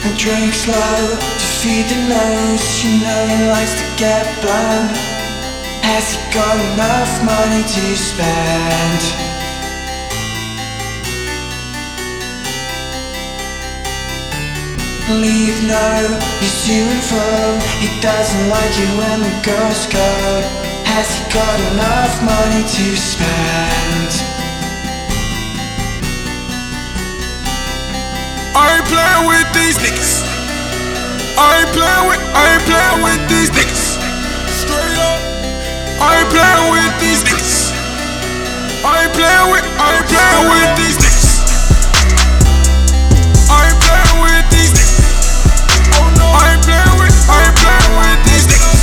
and drink slow to feed the nose. You know he likes to get blown. Has he got enough money to spend? Leave no, he's to and fro. He doesn't like it when the girls go. Has he got enough money to spend? I ain't playing with these niggas. I ain't playing with these niggas. Straight up. I ain't playing with these niggas. I ain't playing with these niggas. I ain't playing with these niggas. Oh no. I ain't playing with these niggas.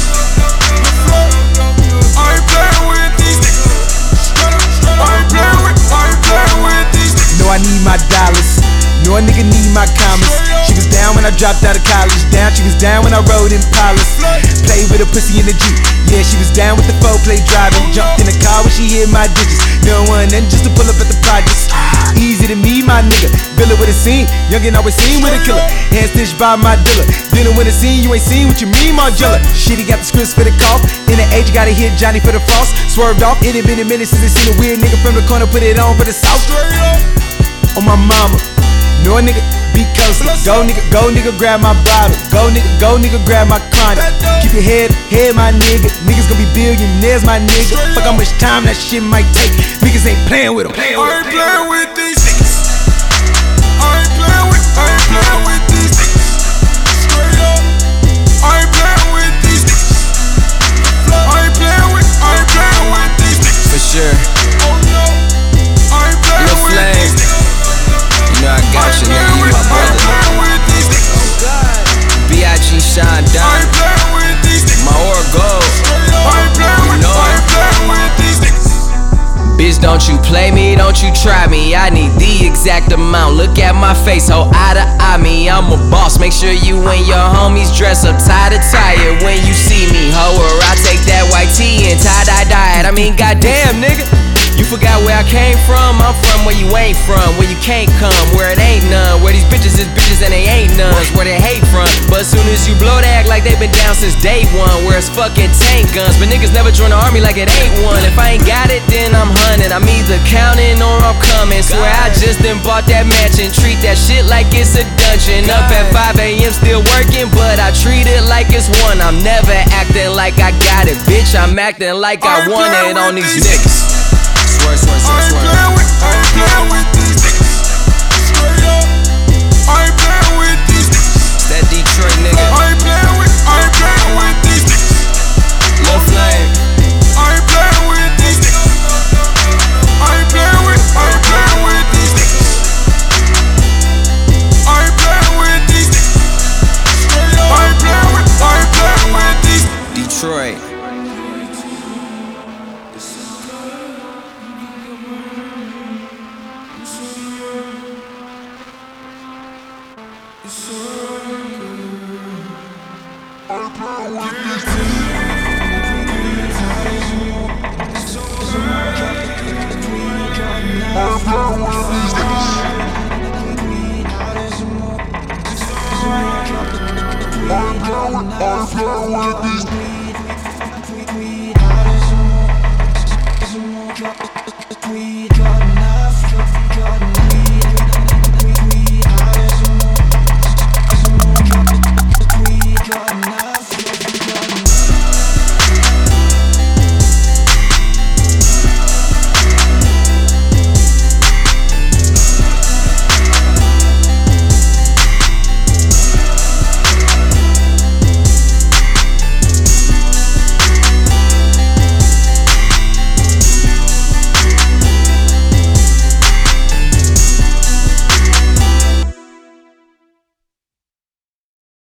I ain't playing with these niggas. I ain't playing with these niggas. No, I need my dollars. No, a nigga need my commas. She was down when I dropped out of college. Down, she was down when I rode in Impalas. Played with a pussy in the Jeep. Yeah, she was down with the foreplay driving. Jumped in the car when she hit my digits. No one nothing just to pull up at the projects. Easy to me, my nigga. Villa with a scene. Youngin' always seen with a killer. Hand stitched by my dealer. Dealing with a scene, you ain't seen what you mean, Margella. Shit, he got the scripts for the cough. In the age, gotta hit Johnny for the frost. Swerved off. It had been a minute since they seen a weird nigga from the corner. Put it on for the south. On my mama. No nigga, be coastin'. Go nigga, grab my bottle. Go nigga, grab my condom. Keep your head, my nigga. Niggas gon' be billionaires, my nigga. Fuck how much time that shit might take. Niggas ain't playing with them. I ain't playing with these niggas. I ain't playing with these niggas. Straight up. I ain't playing with these niggas. I ain't playing with these niggas. For sure. Oh no. I ain't playing with these niggas. You know I got you, nigga, you my brother. B.I.G. Sean Don, my aura gold. You know it. Bitch, don't you play me, don't you try me. I need the exact amount. Look at my face, ho, eye to eye me. I'm a boss, make sure you and your homies dress up tie to tie when you see me, ho. Or I take that white tee and tie-dye dye it. I mean, goddamn, nigga. You forgot where I came from? I'm from where you ain't from, where you can't come, where it ain't none, where these bitches is bitches and they ain't none, where they hate from. But as soon as you blow, they act like they been down since day one, where it's fucking tank guns. But niggas never join the army like it ain't one. If I ain't got it, then I'm hunting. I'm either counting or I'm coming. Swear I just done bought that mansion. Treat that shit like it's a dungeon. Up at 5 a.m. still working, but I treat it like it's one. I'm never acting like I got it, bitch. I'm acting like I want it on these niggas. I ain't playing with these niggas. Straight up. I ain't playing with these niggas. That Detroit nigga. I ain't playing with these niggas. Lil Flame. I ain't playing with these niggas. I ain't playing with these niggas. I ain't playing with these niggas. Straight up. I ain't playing with these. Detroit. I'm down with these